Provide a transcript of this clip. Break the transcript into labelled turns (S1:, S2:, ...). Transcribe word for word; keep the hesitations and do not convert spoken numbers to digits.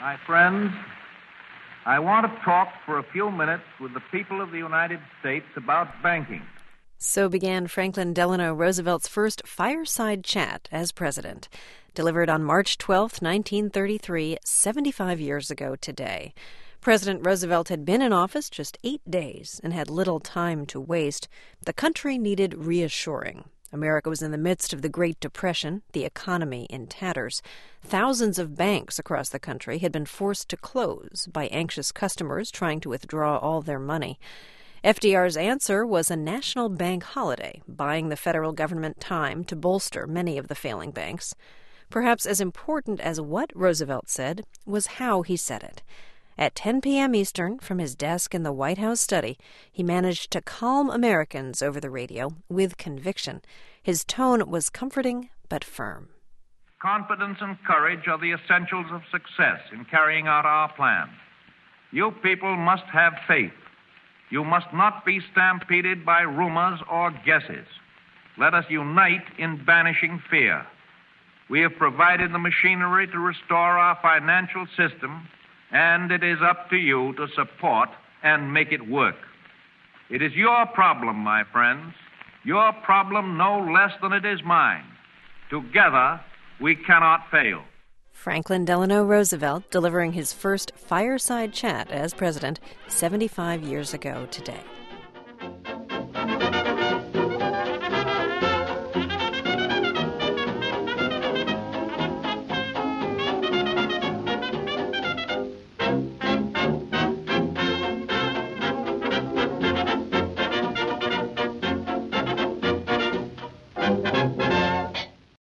S1: My friends, I want to talk for a few minutes with the people of the United States about banking.
S2: So began Franklin Delano Roosevelt's first fireside chat as president, delivered on March twelfth, nineteen thirty-three, seventy-five years ago today. President Roosevelt had been in office just eight days and had little time to waste. The country needed reassuring. America was in the midst of the Great Depression, the economy in tatters. Thousands of banks across the country had been forced to close by anxious customers trying to withdraw all their money. F D R's answer was a national bank holiday, buying the federal government time to bolster many of the failing banks. Perhaps as important as what Roosevelt said was how he said it. At ten p.m. Eastern, from his desk in the White House study, he managed to calm Americans over the radio with conviction. His tone was comforting but firm.
S1: Confidence and courage are the essentials of success in carrying out our plan. You people must have faith. You must not be stampeded by rumors or guesses. Let us unite in banishing fear. We have provided the machinery to restore our financial system, and it is up to you to support and make it work. It is your problem, my friends, your problem no less than it is mine. Together, we cannot fail.
S2: Franklin Delano Roosevelt delivering his first fireside chat as president seventy-five years ago today.